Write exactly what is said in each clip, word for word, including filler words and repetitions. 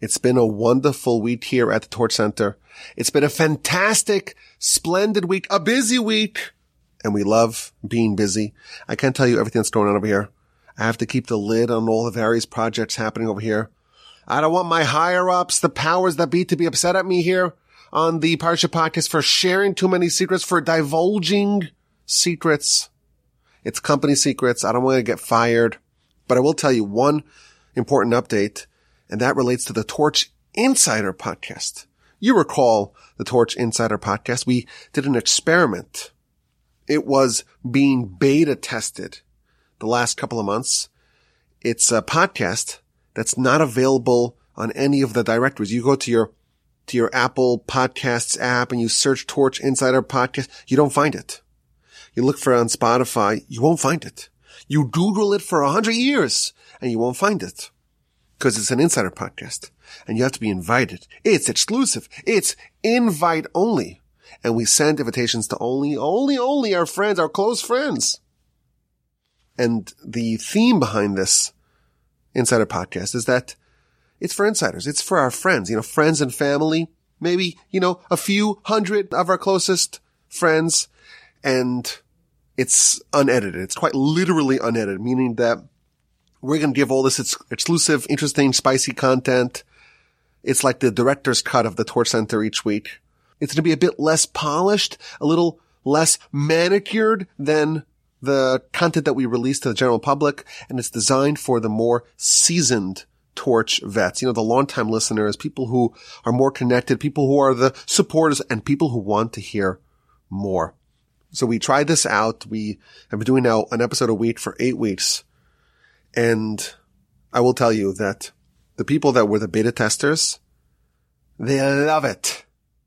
It's been a wonderful week here at the Torch Center. It's been a fantastic, splendid week, a busy week, and we love being busy. I can't tell you everything that's going on over here. I have to keep the lid on all the various projects happening over here. I don't want my higher-ups, the powers that be, to be upset at me here on the Parsha Podcast for sharing too many secrets, for divulging secrets. It's company secrets. I don't want to get fired. But I will tell you one important update, and that relates to the Torch Insider Podcast. You recall the Torch Insider Podcast. We did an experiment. It was being beta tested the last couple of months. It's a podcast that's not available on any of the directories. You go to your to your Apple Podcasts app and you search Torch Insider Podcast. You don't find it. You look for it on Spotify. You won't find it. You Google it for a hundred years and you won't find it. Because it's an insider podcast and you have to be invited. It's exclusive. It's invite only. And we send invitations to only, only, only our friends, our close friends. And the theme behind this insider podcast is that it's for insiders. It's for our friends, you know, friends and family, maybe, you know, a few hundred of our closest friends. And it's unedited. It's quite literally unedited, meaning that we're going to give all this ex- exclusive, interesting, spicy content. It's like the director's cut of the Torch Center each week. It's going to be a bit less polished, a little less manicured than the content that we release to the general public. And it's designed for the more seasoned Torch vets, you know, the longtime listeners, people who are more connected, people who are the supporters, and people who want to hear more. So we tried this out. We have been doing now an episode a week for eight weeks. And I will tell you that the people that were the beta testers, they love it.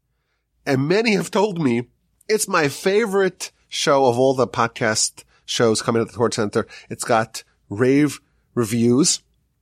And many have told me it's my favorite show of all the podcast shows coming at the Torch Center. It's got rave reviews.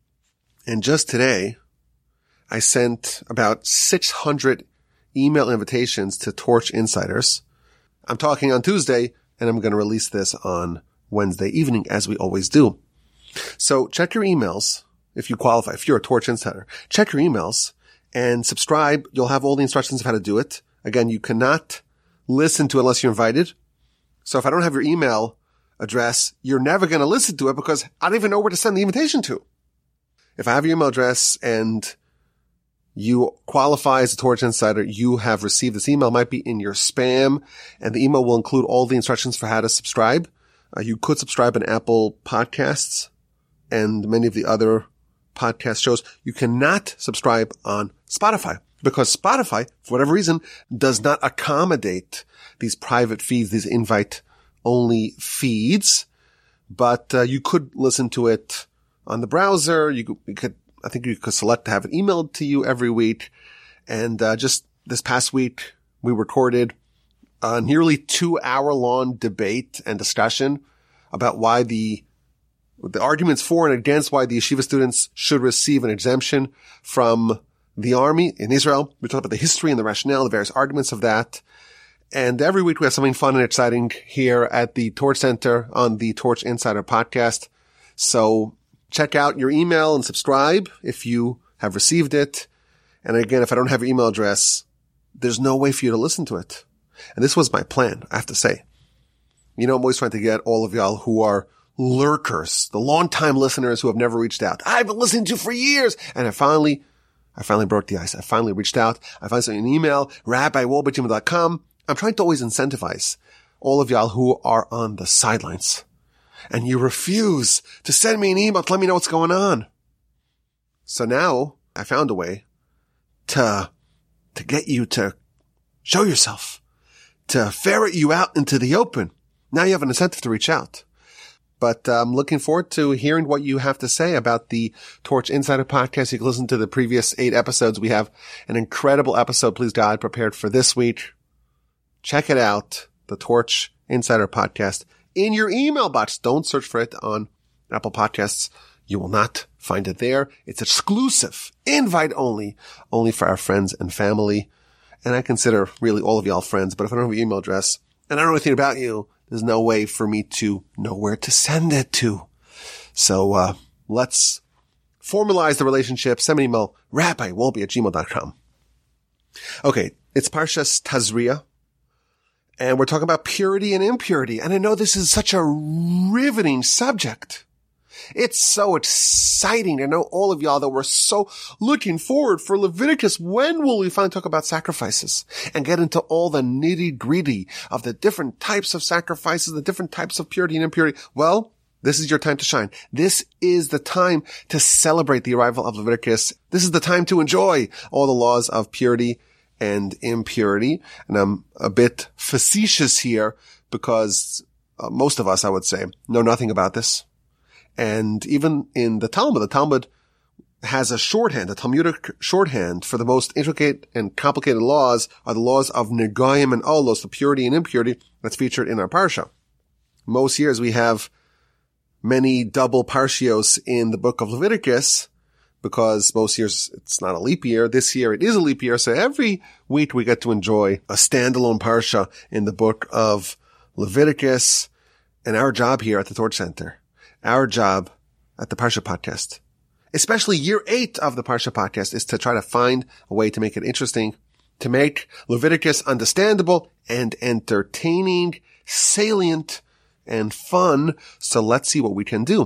And just today, I sent about six hundred email invitations to Torch Insiders. I'm talking on Tuesday, and I'm going to release this on Wednesday evening, as we always do. So check your emails if you qualify, if you're a Torch Insider. Check your emails and subscribe. You'll have all the instructions of how to do it. Again, you cannot listen to it unless you're invited. So if I don't have your email address, you're never going to listen to it because I don't even know where to send the invitation to. If I have your email address and you qualify as a Torch Insider, you have received this email. It might be in your spam, and the email will include all the instructions for how to subscribe. Uh, you could subscribe on Apple Podcasts and many of the other podcast shows. You cannot subscribe on Spotify because Spotify, for whatever reason, does not accommodate these private feeds, these invite-only feeds. But uh, you could listen to it on the browser. You could, you could, I think you could select to have it emailed to you every week. And uh, just this past week, we recorded a nearly two-hour-long debate and discussion about why the the arguments for and against why the yeshiva students should receive an exemption from the army in Israel. We talked about the history and the rationale, the various arguments of that. And every week we have something fun and exciting here at the Torch Center on the Torch Insider Podcast. So check out your email and subscribe if you have received it. And again, if I don't have your email address, there's no way for you to listen to it. And this was my plan, I have to say. You know, I'm always trying to get all of y'all who are lurkers, the long-time listeners who have never reached out. I've been listening to you for years. And I finally, I finally broke the ice. I finally reached out. I finally sent you an email, rabbi wolbe dot com. I'm trying to always incentivize all of y'all who are on the sidelines. And you refuse to send me an email to let me know what's going on. So now I found a way to, to get you to show yourself, to ferret you out into the open. Now you have an incentive to reach out. But I'm looking forward to hearing what you have to say about the Torch Insider Podcast. You can listen to the previous eight episodes. We have an incredible episode, please God, prepared for this week. Check it out, the Torch Insider Podcast, in your email box. Don't search for it on Apple Podcasts. You will not find it there. It's exclusive, invite only, only for our friends and family. And I consider really all of y'all friends. But if I don't have your email address and I don't know anything about you, there's no way for me to know where to send it to. So uh let's formalize the relationship, send me an email, rabbiwolbe at gmail dot com. Okay, it's Parshas Tazria, and we're talking about purity and impurity. And I know this is such a riveting subject. It's so exciting. I know all of y'all that we're so looking forward for Leviticus. When will we finally talk about sacrifices and get into all the nitty gritty of the different types of sacrifices, the different types of purity and impurity? Well, this is your time to shine. This is the time to celebrate the arrival of Leviticus. This is the time to enjoy all the laws of purity and impurity. And I'm a bit facetious here because uh, most of us, I would say, know nothing about this. And even in the Talmud, the Talmud has a shorthand, a Talmudic shorthand for the most intricate and complicated laws are the laws of Negayim and Olos, the purity and impurity that's featured in our Parsha. Most years we have many double Parshios in the book of Leviticus because most years it's not a leap year. This year it is a leap year. So every week we get to enjoy a standalone Parsha in the book of Leviticus. And our job here at the Torch Center, our job at the Parsha Podcast, especially year eight of the Parsha Podcast, is to try to find a way to make it interesting, to make Leviticus understandable and entertaining, salient, and fun. So let's see what we can do.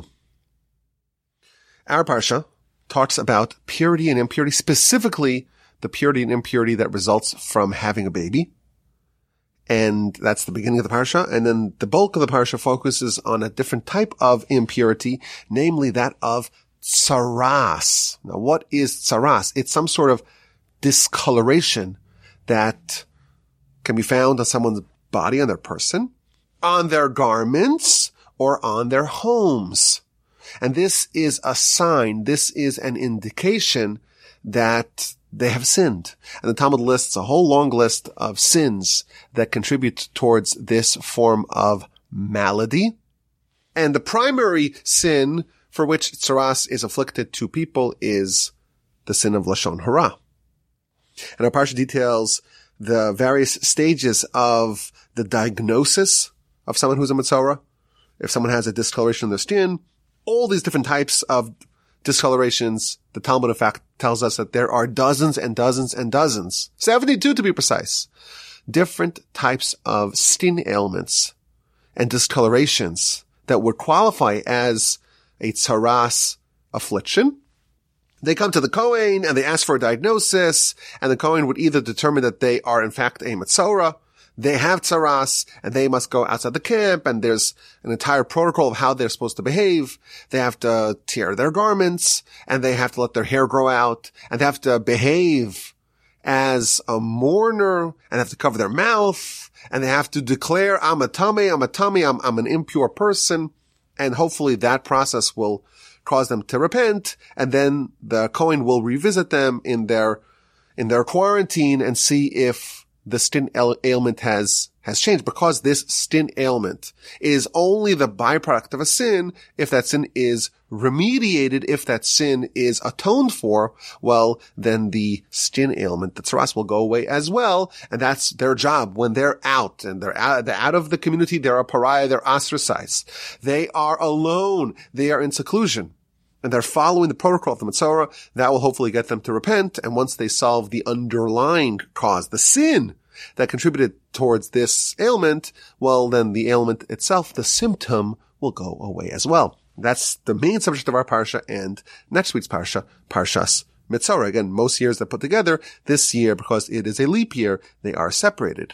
Our Parsha talks about purity and impurity, specifically the purity and impurity that results from having a baby. And that's the beginning of the Parsha. And then the bulk of the Parsha focuses on a different type of impurity, namely that of tsaras. Now, what is tsaras? It's some sort of discoloration that can be found on someone's body, on their person, on their garments, or on their homes. And this is a sign, this is an indication that they have sinned. And the Talmud lists a whole long list of sins that contribute towards this form of malady. And the primary sin for which tsaras is afflicted to people is the sin of Lashon Hara. And our Parsha details the various stages of the diagnosis of someone who's a Metzora. If someone has a discoloration in their skin, all these different types of discolorations, the Talmud, in fact, tells us that there are dozens and dozens and dozens, seventy-two to be precise, different types of skin ailments and discolorations that would qualify as a tsaras affliction. They come to the Kohen and they ask for a diagnosis, and the Kohen would either determine that they are in fact a Metzora, they have tsaras, and they must go outside the camp, and there's an entire protocol of how they're supposed to behave. They have to tear their garments, and they have to let their hair grow out, and they have to behave as a mourner, and they have to cover their mouth, and they have to declare, I'm a tamei, I'm a tamei, I'm, I'm an impure person, and hopefully that process will cause them to repent, and then the Kohen will revisit them in their, in their quarantine and see if the skin ailment has, has changed, because this skin ailment is only the byproduct of a sin. If that sin is remediated, if that sin is atoned for, well, then the skin ailment, the tsaras, will go away as well. And that's their job. When they're out and they're out, they're out of the community, they're a pariah, they're ostracized. They are alone. They are in seclusion. And they're following the protocol of the Metzora. That will hopefully get them to repent. And once they solve the underlying cause, the sin that contributed towards this ailment, well, then the ailment itself, the symptom, will go away as well. That's the main subject of our Parsha and next week's Parsha, Parshas Metzora. Again, most years are put together. This year, because it is a leap year, they are separated.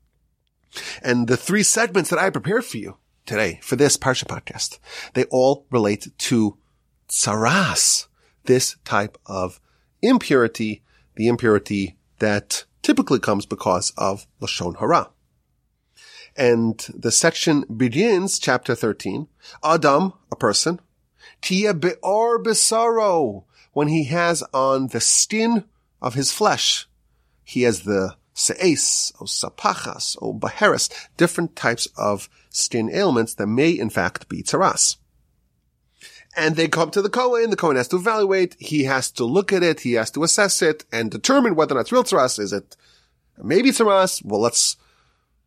And the three segments that I prepared for you today for this Parsha podcast, they all relate to tsaras, this type of impurity, the impurity that typically comes because of Lashon Hara. And the section begins, chapter thirteen, Adam, a person, Tia be'or besaro, when he has on the skin of his flesh. He has the se'es, or sapachas, or baheres, different types of skin ailments that may in fact be tsaras. And they come to the Kohen, the Kohen has to evaluate, he has to look at it, he has to assess it, and determine whether or not it's real tsaras. Is it maybe tsaras? Well, let's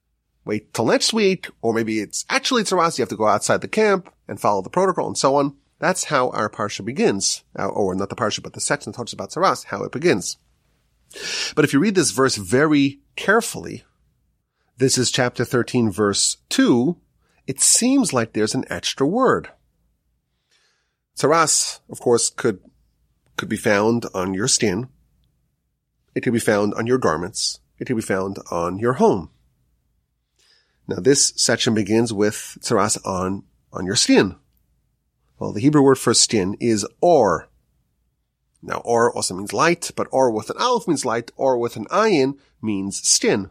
wait till next week, or maybe it's actually tsaras. You have to go outside the camp and follow the protocol and so on. That's how our parsha begins, or not the parsha, but the section that talks about Tsaras, how it begins. But if you read this verse very carefully, this is chapter thirteen, verse two, it seems like there's an extra word. Tsaras, of course, could, could be found on your skin. It could be found on your garments. It could be found on your home. Now, this section begins with tsaras on, on your skin. Well, the Hebrew word for skin is or. Now, or also means light, but or with an aleph means light, or with an ayin means skin.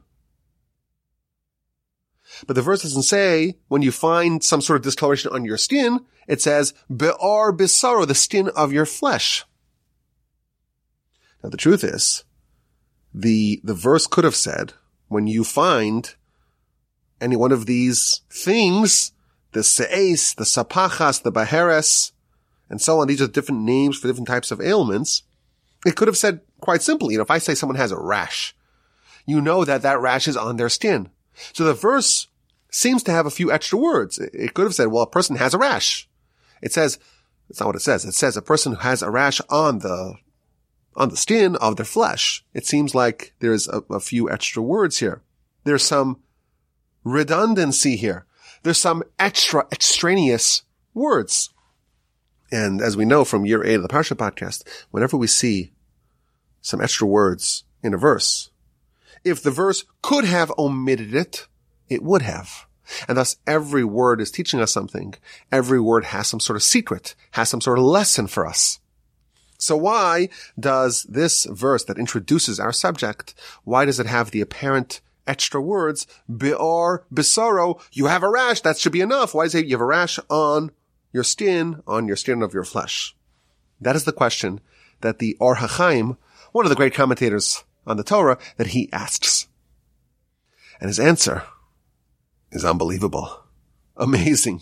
But the verse doesn't say, when you find some sort of discoloration on your skin, it says, be'or bisaro, the skin of your flesh. Now, the truth is, the, the verse could have said, when you find any one of these things, the se'es, the sapachas, the baheres, and so on, these are different names for different types of ailments. It could have said quite simply, you know, if I say someone has a rash, you know that that rash is on their skin. So the verse seems to have a few extra words. It could have said, well, a person has a rash. It says, it's not what it says. It says a person who has a rash on the, on the skin of their flesh. It seems like there's a, a few extra words here. There's some redundancy here. There's some extra extraneous words. And as we know from year eight of the Parsha podcast, whenever we see some extra words in a verse, if the verse could have omitted it, it would have. And thus every word is teaching us something. Every word has some sort of secret, has some sort of lesson for us. So why does this verse that introduces our subject, why does it have the apparent extra words, be'or, bisaro, you have a rash, that should be enough. Why is it you have a rash on your skin, on your skin of your flesh? That is the question that the Or HaChaim, one of the great commentators on the Torah, that he asks. And his answer is unbelievable. Amazing.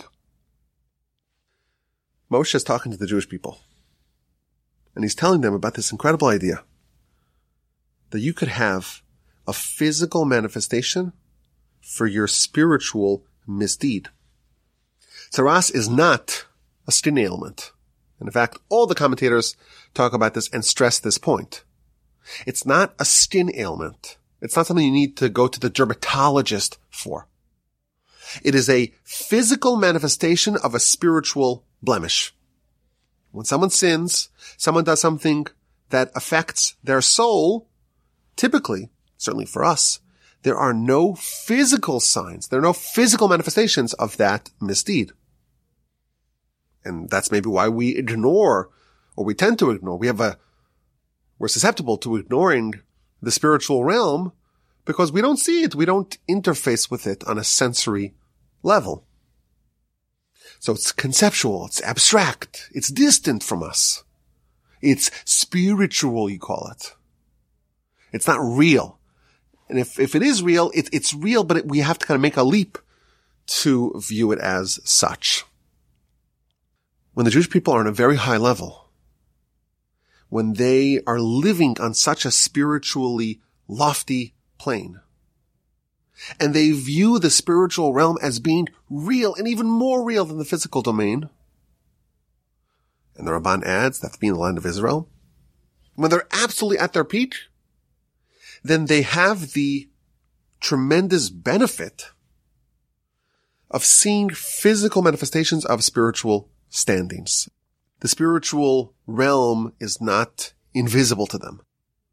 Moshe is talking to the Jewish people. And he's telling them about this incredible idea that you could have a physical manifestation for your spiritual misdeed. Tsaras is not a skin ailment. And in fact, all the commentators talk about this and stress this point. It's not a skin ailment. It's not something you need to go to the dermatologist for. It is a physical manifestation of a spiritual blemish. When someone sins, someone does something that affects their soul, typically, certainly for us, there are no physical signs. There are no physical manifestations of that misdeed. And that's maybe why we ignore, or we tend to ignore. We have a, we're susceptible to ignoring the spiritual realm because we don't see it. We don't interface with it on a sensory level. So it's conceptual. It's abstract. It's distant from us. It's spiritual, you call it. It's not real. And if, if it is real, it, it's real, but it, we have to kind of make a leap to view it as such. When the Jewish people are on a very high level, when they are living on such a spiritually lofty plane, and they view the spiritual realm as being real and even more real than the physical domain, and the Ramban adds that to be in the land of Israel, when they're absolutely at their peak, then they have the tremendous benefit of seeing physical manifestations of spiritual standings. The spiritual realm is not invisible to them.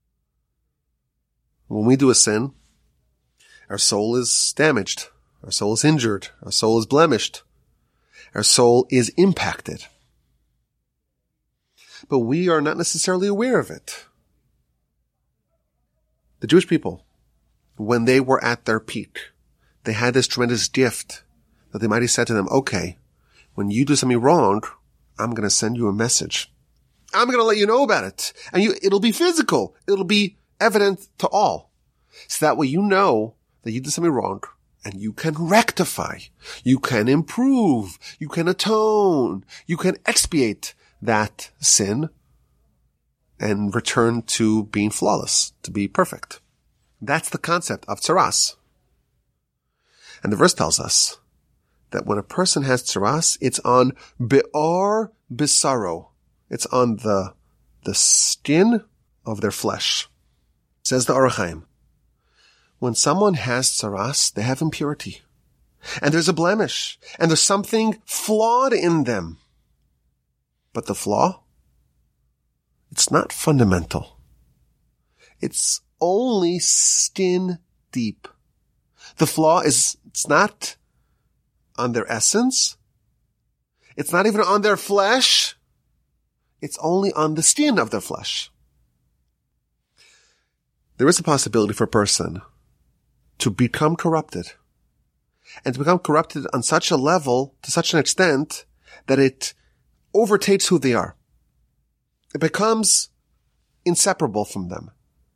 When we do a sin, our soul is damaged. Our soul is injured. Our soul is blemished. Our soul is impacted. But we are not necessarily aware of it. The Jewish people, when they were at their peak, they had this tremendous gift that the Almighty said to them, okay, when you do something wrong, I'm going to send you a message. I'm going to let you know about it. And you, it'll be physical. It'll be evident to all. So that way you know that you did something wrong and you can rectify. You can improve. You can atone. You can expiate that sin and return to being flawless, to be perfect. That's the concept of tsaras. And the verse tells us that when a person has tsaras, it's on be'or bisaro. It's on the, the skin of their flesh. Says the Or HaChaim, when someone has tsaras, they have impurity. And there's a blemish. And there's something flawed in them. But the flaw, it's not fundamental. It's only skin deep. The flaw is, it's not on their essence. It's not even on their flesh. It's only on the skin of their flesh. There is a possibility for a person to become corrupted, and to become corrupted on such a level, to such an extent, that it overtakes who they are. It becomes inseparable from them.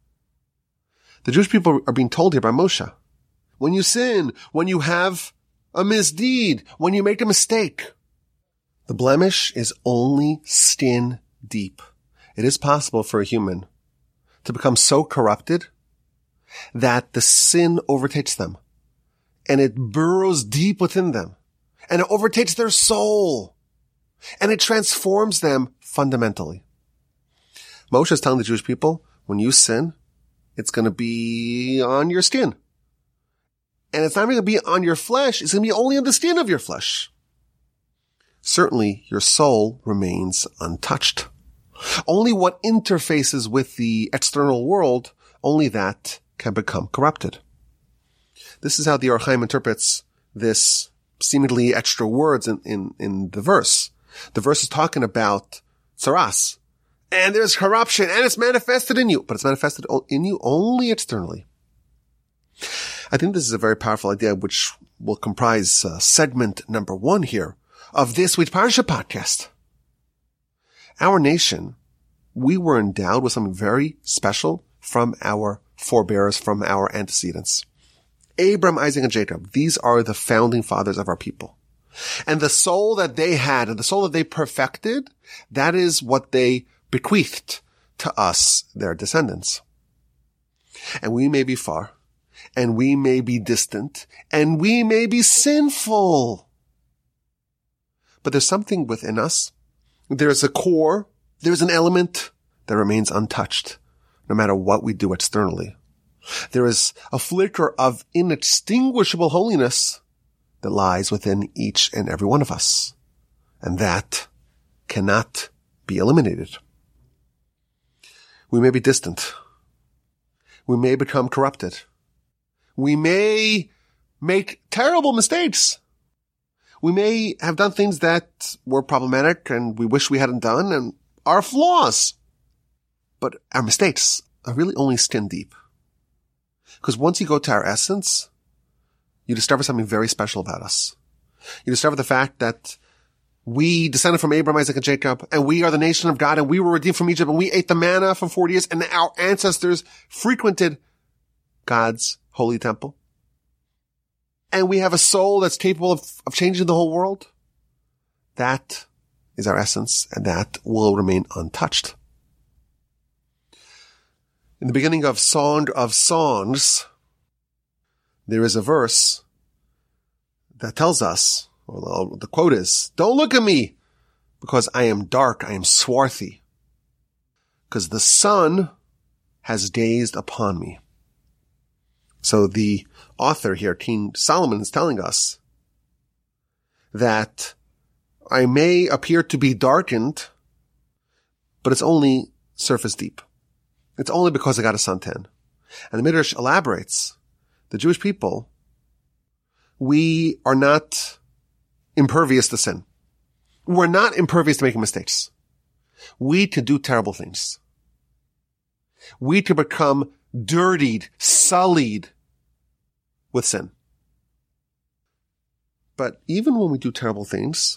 The Jewish people are being told here by Moshe, when you sin, when you have a misdeed, when you make a mistake, the blemish is only skin deep. It is possible for a human to become so corrupted that the sin overtakes them, and it burrows deep within them, and it overtakes their soul, and it transforms them fundamentally. Moshe is telling the Jewish people, when you sin, it's going to be on your skin. And it's not going to be on your flesh, it's going to be only on the skin of your flesh. Certainly, your soul remains untouched. Only what interfaces with the external world, only that can become corrupted. This is how the Or HaChaim interprets this seemingly extra words in, in, in the verse. The verse is talking about tsaras, and there's corruption, and it's manifested in you, but it's manifested in you only externally. I think this is a very powerful idea, which will comprise uh, segment number one here of this week's Parsha podcast. Our nation, we were endowed with something very special from our forebears, from our antecedents. Abraham, Isaac, and Jacob, these are the founding fathers of our people. And the soul that they had, and the soul that they perfected, that is what they bequeathed to us, their descendants. And we may be far, and we may be distant, and we may be sinful. But there's something within us. There's a core. There's an element that remains untouched, no matter what we do externally. There is a flicker of inextinguishable holiness that lies within each and every one of us. And that cannot be eliminated. We may be distant. We may become corrupted. We may make terrible mistakes. We may have done things that were problematic and we wish we hadn't done and are flaws. But our mistakes are really only skin deep. Because once you go to our essence, you discover something very special about us. You discover the fact that we descended from Abraham, Isaac, and Jacob, and we are the nation of God, and we were redeemed from Egypt, and we ate the manna for forty years, and our ancestors frequented God's holy temple. And we have a soul that's capable of, of changing the whole world. That is our essence, and that will remain untouched. In the beginning of Song of Songs, there is a verse that tells us, well, the quote is, "Don't look at me, because I am dark, I am swarthy, because the sun has gazed upon me." So the author here, King Solomon, is telling us that I may appear to be darkened, but it's only surface deep. It's only because I got a suntan. And the Midrash elaborates, the Jewish people, we are not impervious to sin. We're not impervious to making mistakes. We can do terrible things. We can become dirtied, sullied with sin. But even when we do terrible things,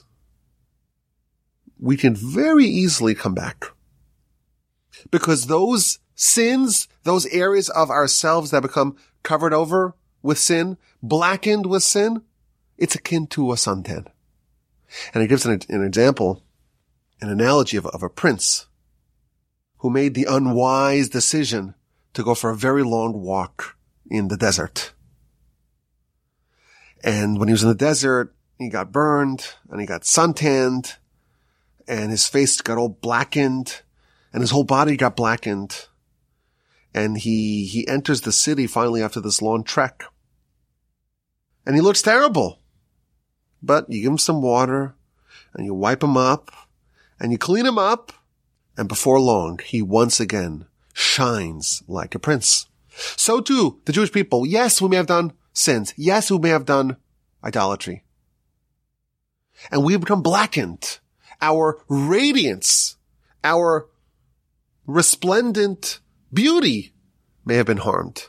we can very easily come back. Because those sins, those areas of ourselves that become covered over with sin, blackened with sin, it's akin to a suntan. And it gives an, an example, an analogy of, of a prince who made the unwise decision to go for a very long walk in the desert. And when he was in the desert, he got burned, and he got suntanned, and his face got all blackened, and his whole body got blackened. And he, he enters the city finally after this long trek. And he looks terrible. But you give him some water, and you wipe him up, and you clean him up, and before long, he once again shines like a prince. So too, the Jewish people. Yes, we may have done sins. Yes, we may have done idolatry. And we have become blackened. Our radiance, our resplendent beauty may have been harmed.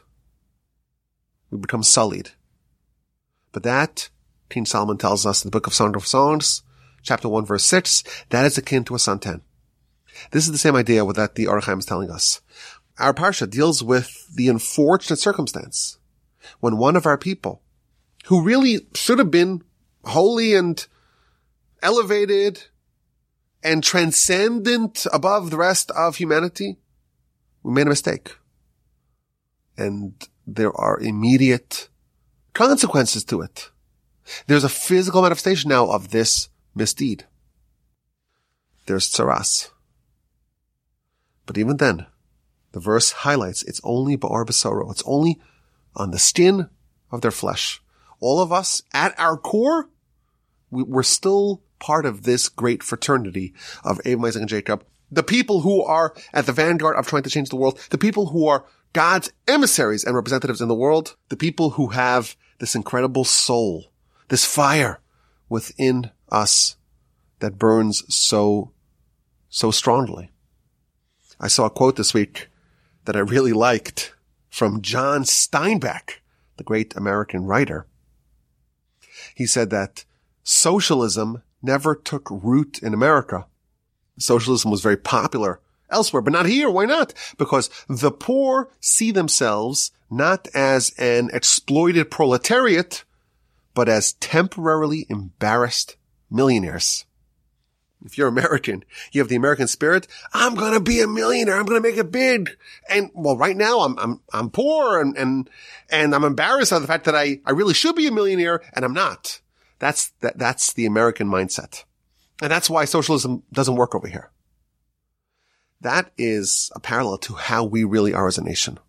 We become sullied. But that, King Solomon tells us in the book of Song of Songs, chapter one, verse six, that is akin to a suntan. This is the same idea that the Orach Chaim is telling us. Our parsha deals with the unfortunate circumstance when one of our people, who really should have been holy and elevated and transcendent above the rest of humanity, we made a mistake. And there are immediate consequences to it. There's a physical manifestation now of this misdeed. There's tsaras. But even then, the verse highlights it's only ba'or b'soro. It's only on the skin of their flesh. All of us, at our core, we, we're still part of this great fraternity of Abraham, Isaac, and Jacob. The people who are at the vanguard of trying to change the world. The people who are God's emissaries and representatives in the world. The people who have this incredible soul, this fire within us that burns so, so strongly. I saw a quote this week that I really liked from John Steinbeck, the great American writer. He said that socialism never took root in America. Socialism was very popular elsewhere, but not here. Why not? Because the poor see themselves not as an exploited proletariat, but as temporarily embarrassed millionaires. If you're American, you have the American spirit. I'm going to be a millionaire. I'm going to make it big. And well, right now I'm, I'm, I'm poor and, and, and I'm embarrassed of the fact that I, I really should be a millionaire and I'm not. That's, that, that's the American mindset. And that's why socialism doesn't work over here. That is a parallel to how we really are as a nation.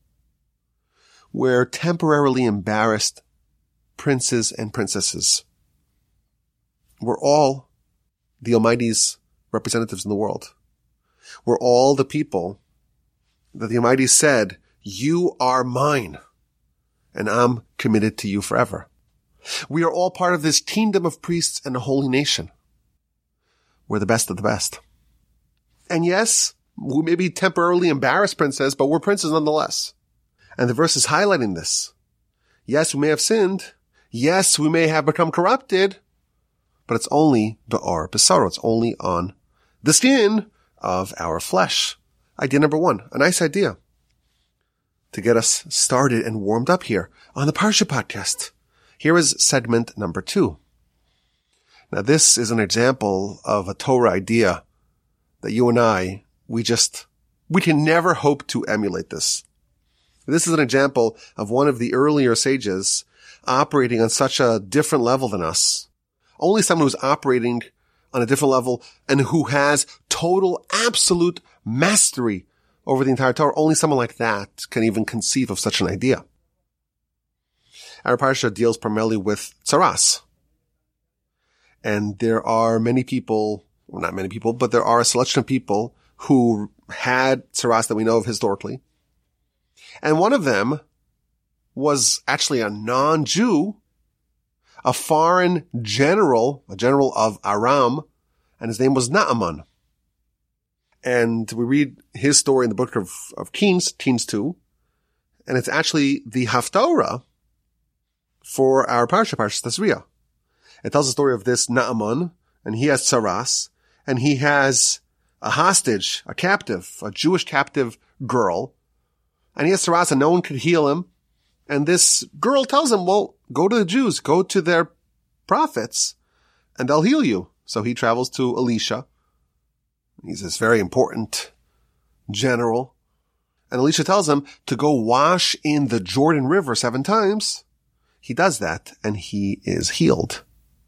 We're temporarily embarrassed princes and princesses. We're all the Almighty's representatives in the world. We're all the people that the Almighty said, you are mine, and I'm committed to you forever. We are all part of this kingdom of priests and a holy nation. We're the best of the best. And yes, we may be temporarily embarrassed princes, but we're princes nonetheless. And the verse is highlighting this. Yes, we may have sinned. Yes, we may have become corrupted. But it's only ba'or b'saro. It's only on the skin of our flesh. Idea number one. A nice idea to get us started and warmed up here on the Parsha podcast. Here is segment number two. Now, this is an example of a Torah idea that you and I, we just, we can never hope to emulate this. This is an example of one of the earlier sages operating on such a different level than us. Only someone who's operating on a different level and who has total, absolute mastery over the entire Torah. Only someone like that can even conceive of such an idea. Our parsha deals primarily with tsaras. And there are many people, well, not many people, but there are a selection of people who had tsaras that we know of historically. And one of them was actually a non-Jew, a foreign general, a general of Aram, and his name was Naaman. And we read his story in the book of, of Kings, Kings two, and it's actually the Haftorah for our parsha, Parshas Tazria. It tells the story of this Naaman, and he has tsaras, and he has a hostage, a captive, a Jewish captive girl, and he has tsaras and no one could heal him. And this girl tells him, well, go to the Jews, go to their prophets, and they'll heal you. So he travels to Elisha. He's this very important general. And Elisha tells him to go wash in the Jordan River seven times. He does that, and he is healed.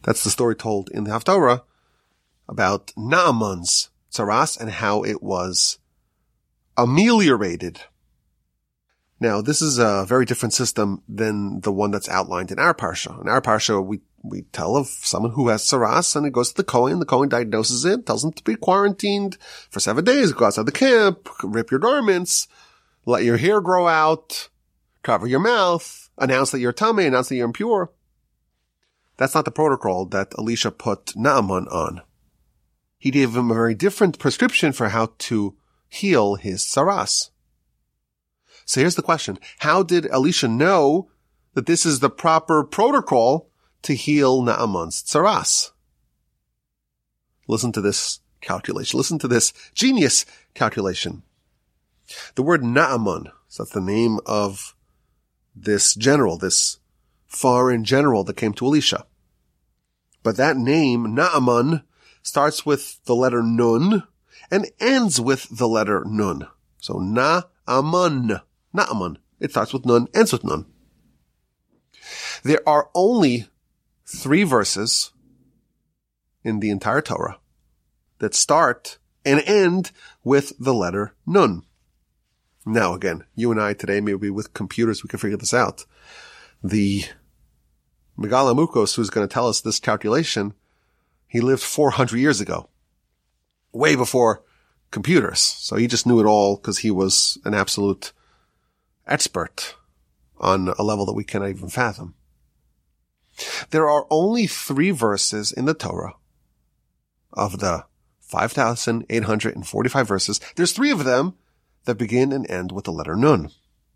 That's the story told in the Haftarah about Naaman's tsaras and how it was ameliorated. Now, this is a very different system than the one that's outlined in our parsha. In our parsha, we, we tell of someone who has tsaras, and it goes to the Kohen. The Kohen diagnoses it, tells him to be quarantined for seven days, go outside the camp, rip your garments, let your hair grow out, cover your mouth, announce that you're tummy, announce that you're impure. That's not the protocol that Elisha put Naaman on. He gave him a very different prescription for how to heal his tsaras. So here's the question. How did Elisha know that this is the proper protocol to heal Naaman's tsaras? Listen to this calculation. Listen to this genius calculation. The word Naaman, so that's the name of this general, this foreign general that came to Elisha. But that name, Naaman, starts with the letter Nun and ends with the letter Nun. So Naaman, Naaman. It starts with Nun, ends with Nun. There are only three verses in the entire Torah that start and end with the letter Nun. Now again, you and I today, maybe with computers, we can figure this out. The Megala Mukos, who's going to tell us this calculation, he lived four hundred years ago, way before computers. So he just knew it all because he was an absolute expert on a level that we cannot even fathom. There are only three verses in the Torah of the five thousand eight hundred forty-five verses. There's three of them that begin and end with the letter Nun.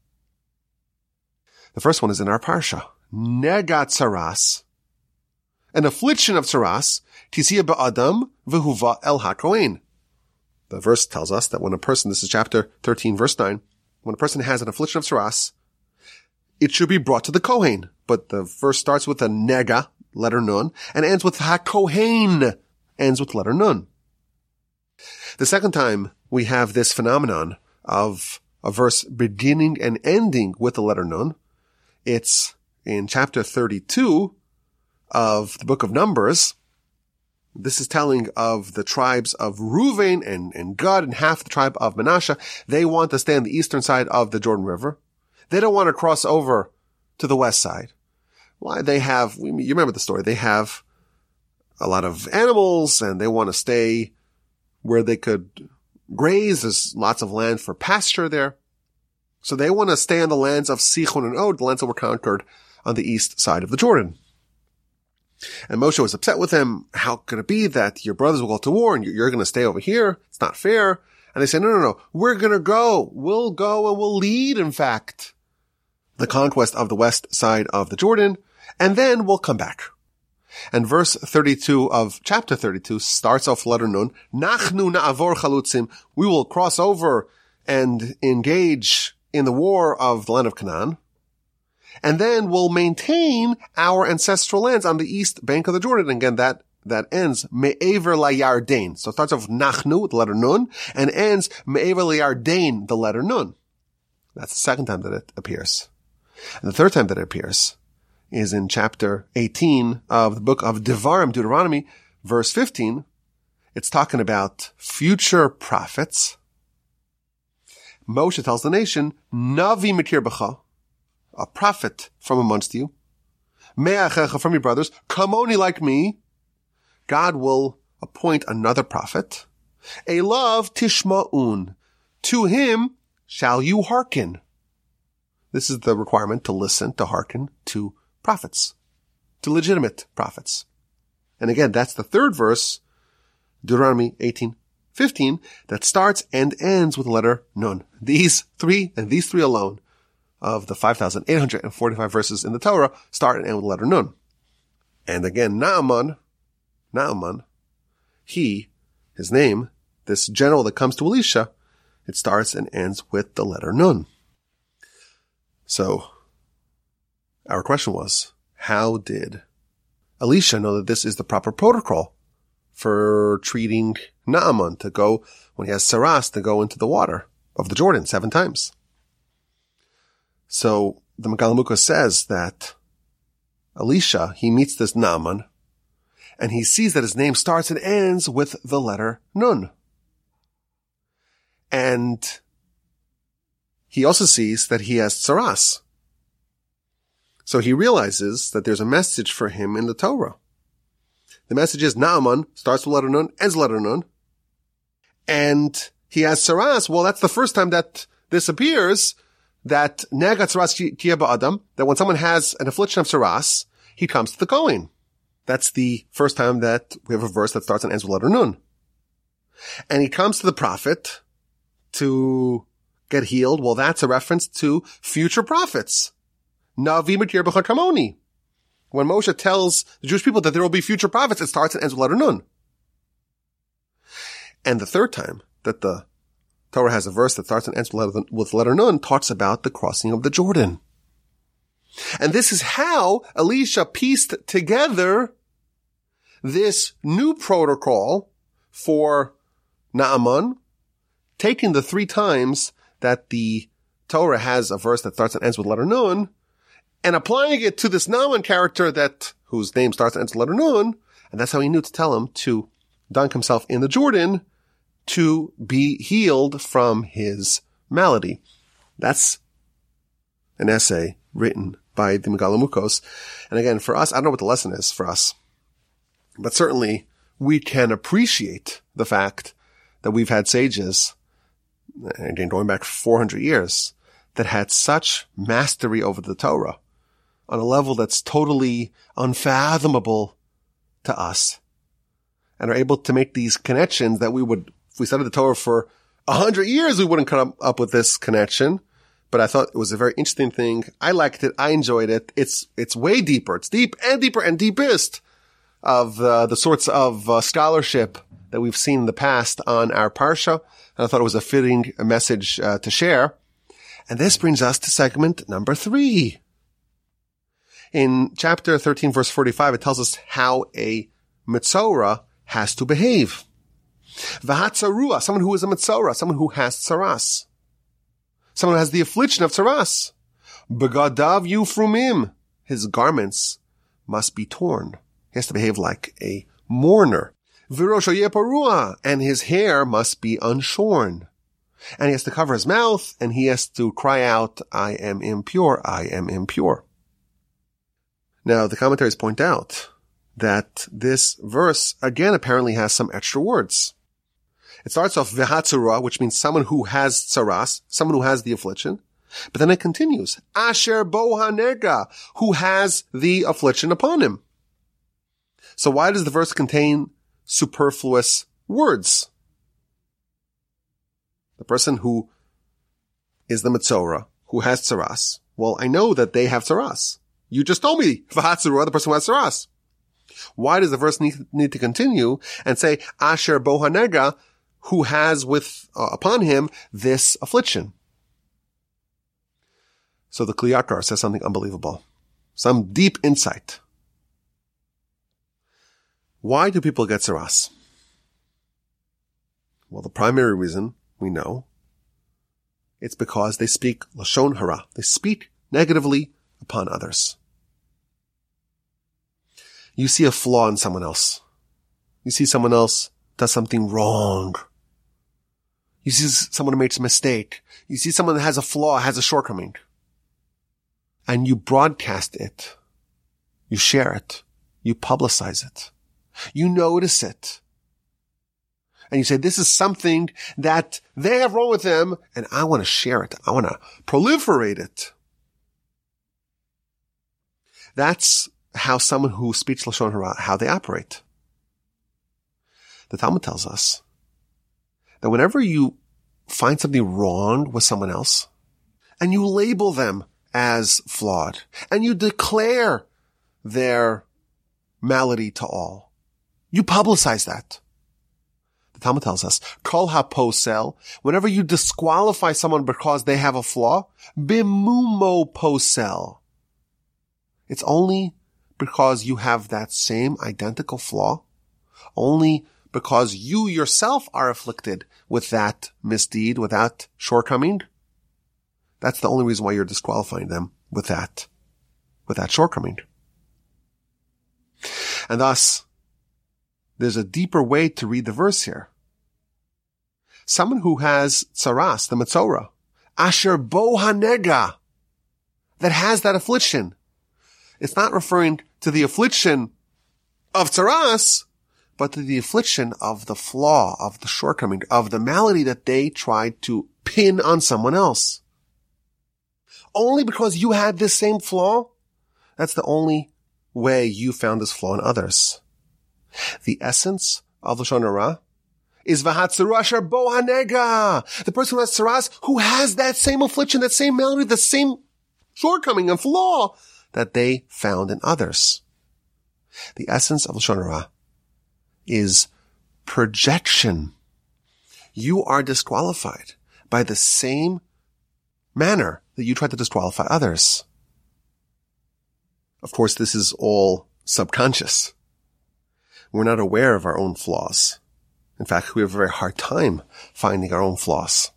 The first one is in our parsha. Negat tsaras, an affliction of tsaras, tizia ba'adam v'huva el hakohen. The verse tells us that when a person, this is chapter thirteen, verse nine, when a person has an affliction of tsaras, it should be brought to the Kohen. But the verse starts with a nega, letter Nun, and ends with hakohen, ends with letter Nun. The second time we have this phenomenon of a verse beginning and ending with the letter Nun, it's in chapter thirty-two of the book of Numbers. This is telling of the tribes of Reuven and, and Gad and half the tribe of Manasseh. They want to stay on the eastern side of the Jordan River. They don't want to cross over to the west side. Why? They have, you remember the story, they have a lot of animals and they want to stay where they could graze. There's lots of land for pasture there. So they want to stay on the lands of Sichon and Og, the lands that were conquered on the east side of the Jordan. And Moshe was upset with them. How could it be that your brothers will go to war and you're going to stay over here? It's not fair. And they said, no, no, no, we're going to go. We'll go and we'll lead, in fact, the conquest of the west side of the Jordan, and then we'll come back. And verse thirty-two of chapter thirty-two starts off letter Nun. Nachnu na'avor chalutzim. We will cross over and engage in the war of the land of Canaan. And then we'll maintain our ancestral lands on the east bank of the Jordan. And again, that, that ends me'ever la'yarden. So it starts off with Nachnu, with the letter Nun, and ends me'ever la'yarden, the letter Nun. That's the second time that it appears. And the third time that it appears is in chapter eighteen of the book of Devarim, Deuteronomy, verse fifteen. It's talking about future prophets. Moshe tells the nation, Navi mikir b'cha, a prophet from amongst you, me'achecha, from your brothers, kamoni, like me. God will appoint another prophet. Elav tishma'un, to him shall you hearken. This is the requirement, to listen, to hearken to prophets, to legitimate prophets. And again, that's the third verse, Deuteronomy eighteen fifteen, that starts and ends with the letter Nun. These three, and these three alone, of the five thousand eight hundred forty-five verses in the Torah start and end with the letter Nun. And again, Naaman, Naaman, he, his name, this general that comes to Elisha, it starts and ends with the letter Nun. So, our question was, how did Elisha know that this is the proper protocol for treating Naaman to go, when he has tsaras, to go into the water of the Jordan seven times? So, the Megala Mukos says that Elisha, he meets this Naaman, And he sees that his name starts and ends with the letter Nun. And he also sees that he has tsaras. So he realizes that there's a message for him in the Torah. The message is Naaman, starts with letter Nun, ends with letter Nun. And he has tsaras. Well, that's the first time that this appears, that nega tsaras tia ba'adam, that when someone has an affliction of tsaras, he comes to the Kohen. That's the first time that we have a verse that starts and ends with letter Nun. And he comes to the prophet to get healed. Well, that's a reference to future prophets. Navi Matir B'chakamoni. When Moshe tells the Jewish people that there will be future prophets, it starts and ends with letter Nun. And the third time that the Torah has a verse that starts and ends with letter, with letter Nun talks about the crossing of the Jordan. And this is how Elisha pieced together this new protocol for Naaman, taking the three times that the Torah has a verse that starts and ends with letter Nun, and applying it to this Naaman character that, whose name starts and ends with letter Nun, and that's how he knew to tell him to dunk himself in the Jordan to be healed from his malady. That's an essay written by the Megala Mukos. And again, for us, I don't know what the lesson is for us, but certainly we can appreciate the fact that we've had sages, again, going back four hundred years, that had such mastery over the Torah on a level that's totally unfathomable to us, and are able to make these connections that we would, if we studied the Torah for a hundred years, we wouldn't come up with this connection. But I thought it was a very interesting thing. I liked it. I enjoyed it. It's, it's way deeper. It's deep and deeper and deepest of uh, the sorts of uh, scholarship that we've seen in the past on our Parsha. And I thought it was a fitting message uh, to share. And this brings us to segment number three. In chapter thirteen, verse forty-five, it tells us how a Metzora has to behave. V'hatzarua, someone who is a Metzora, someone who has tsaras. Someone who has the affliction of tsaras. Begadav yufrumim. His garments must be torn. He has to behave like a mourner. V'rosho yeparua. And his hair must be unshorn. And he has to cover his mouth, and he has to cry out, I am impure, I am impure. Now, the commentaries point out that this verse, again, apparently has some extra words. It starts off v'hatzara, which means someone who has tsaras, someone who has the affliction. But then it continues, asher bo hanega, who has the affliction upon him. So why does the verse contain superfluous words? The person who is the Metzora, who has tsaras, well, I know that they have tsaras. You just told me, v'hatzara, the person who has tsaras. Why does the verse need, need to continue and say, asher bo hanega, who has with, uh, upon him this affliction? So the Kli Yakar says something unbelievable. Some deep insight. Why do people get tsaras? Well, the primary reason, we know, it's because they speak lashon hara. They speak negatively upon others. You see a flaw in someone else. You see someone else does something wrong. You see someone who makes a mistake. You see someone that has a flaw, has a shortcoming. And you broadcast it. You share it. You publicize it. You notice it. And you say, this is something that they have wrong with them, and I want to share it. I want to proliferate it. That's how someone who speaks lashon hara, how they operate. The Talmud tells us that whenever you find something wrong with someone else, and you label them as flawed, and you declare their malady to all, you publicize that. The Talmud tells us, kol haposel, whenever you disqualify someone because they have a flaw, bimumo posel. It's only because you have that same identical flaw, only because you yourself are afflicted with that misdeed, with that shortcoming. That's the only reason why you're disqualifying them with that, with that shortcoming. And thus, there's a deeper way to read the verse here. Someone who has tsaras, the metzora, asher bo hanega, that has that affliction. It's not referring to the affliction of tsaras, but to the affliction of the flaw, of the shortcoming, of the malady that they tried to pin on someone else. Only because you had this same flaw, that's the only way you found this flaw in others. The essence of Lashon Hara is v'hatzaru asher bo hanega. The person who has tsaras, who has that same affliction, that same malady, the same shortcoming and flaw that they found in others. The essence of Lashon Hara is projection. You are disqualified by the same manner that you tried to disqualify others. Of course, this is all subconscious. We're not aware of our own flaws. In fact, we have a very hard time finding our own flaws.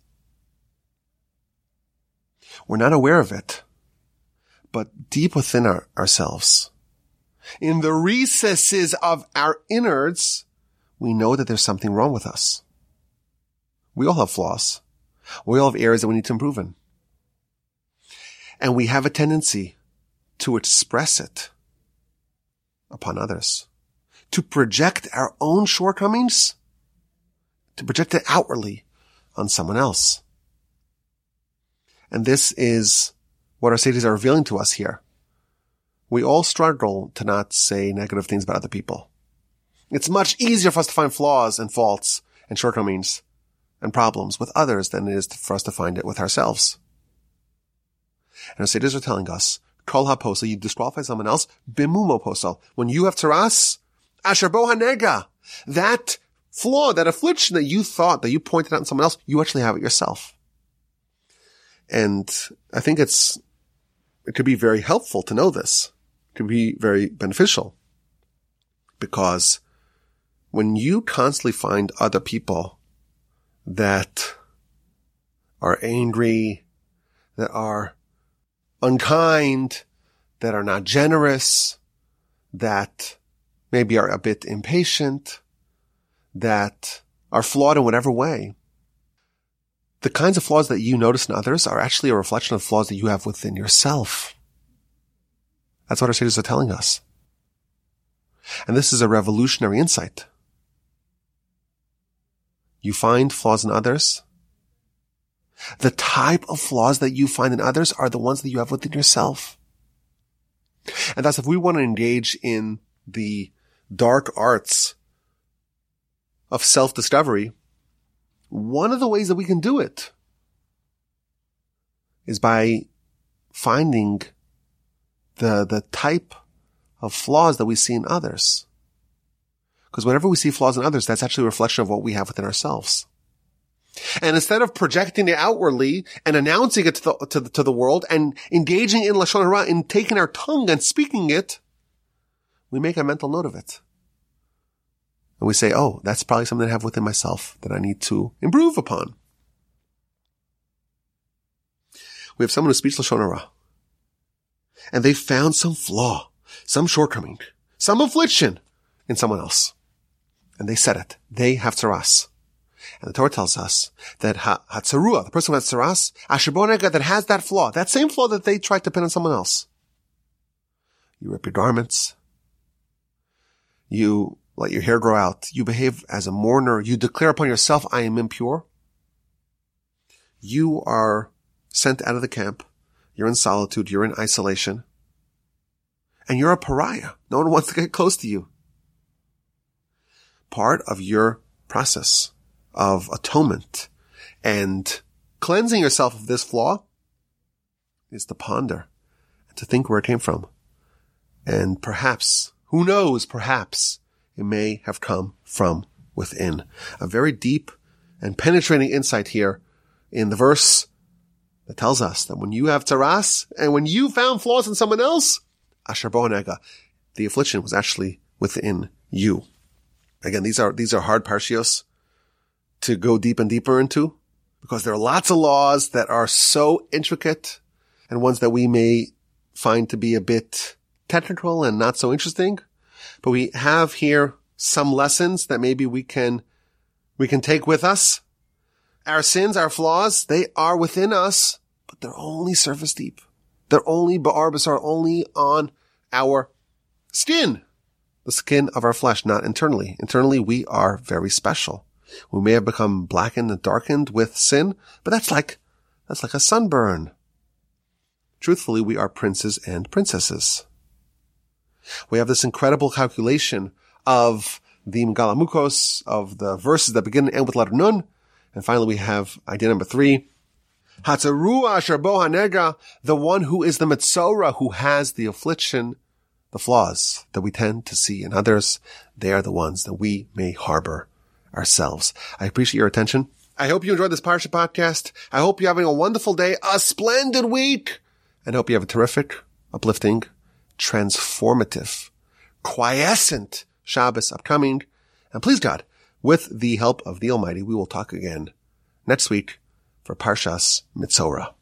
We're not aware of it, but deep within our, ourselves, in the recesses of our innards, we know that there's something wrong with us. We all have flaws. We all have areas that we need to improve in. And we have a tendency to express it upon others, to project our own shortcomings, to project it outwardly on someone else. And this is what our sages are revealing to us here. We all struggle to not say negative things about other people. It's much easier for us to find flaws and faults and shortcomings and problems with others than it is for us to find it with ourselves. And our sages are telling us, kol haposel, you disqualify someone else, bimumo posel. When you have tsaras, asher bo hanega, that flaw, that affliction that you thought, that you pointed out in someone else, you actually have it yourself. And I think it's, it could be very helpful to know this. It could be very beneficial. Because when you constantly find other people that are angry, that are unkind, that are not generous, that maybe are a bit impatient, that are flawed in whatever way, the kinds of flaws that you notice in others are actually a reflection of flaws that you have within yourself. That's what our sages are telling us. And this is a revolutionary insight. You find flaws in others. The type of flaws that you find in others are the ones that you have within yourself. And thus, if we want to engage in the dark arts of self-discovery, one of the ways that we can do it is by finding the, the type of flaws that we see in others. Because whenever we see flaws in others, that's actually a reflection of what we have within ourselves. And instead of projecting it outwardly and announcing it to the, to the, to the world and engaging in Lashon Hara, in taking our tongue and speaking it, we make a mental note of it. And we say, oh, that's probably something I have within myself that I need to improve upon. We have someone who speaks Lashon Hara, and they found some flaw, some shortcoming, some affliction in someone else. And they said it. They have tsaras. And the Torah tells us that ha- hatzarua, the person who has tsaras, asher bo hanega, that has that flaw, that same flaw that they tried to pin on someone else. You rip your garments. You let your hair grow out. You behave as a mourner. You declare upon yourself, I am impure. You are sent out of the camp. You're in solitude. You're in isolation. And you're a pariah. No one wants to get close to you. Part of your process of atonement and cleansing yourself of this flaw is to ponder and to think where it came from. And perhaps, who knows, perhaps it may have come from within. A very deep and penetrating insight here in the verse that tells us that when you have tsaras and when you found flaws in someone else, asher bo hanega, the affliction was actually within you. Again, these are, these are hard parshios to go deep and deeper into, because there are lots of laws that are so intricate and ones that we may find to be a bit technical and not so interesting. But we have here some lessons that maybe we can, we can take with us. Our sins, our flaws, they are within us, but they're only surface deep. They're only ba'ar basar, only on our skin, the skin of our flesh, not internally. Internally, we are very special. We may have become blackened and darkened with sin, but that's like, that's like a sunburn. Truthfully, we are princes and princesses. We have this incredible calculation of the Megalamukos, of the verses that begin and end with letter Nun. And finally, we have idea number three. Hatzarua asher bo hanega, the one who is the Metzora, who has the affliction, the flaws that we tend to see in others. They are the ones that we may harbor ourselves. I appreciate your attention. I hope you enjoyed this Parsha podcast. I hope you're having a wonderful day, a splendid week, and I hope you have a terrific, uplifting, transformative, quiescent Shabbos upcoming. And please God, with the help of the Almighty, we will talk again next week for Parshas Metzora.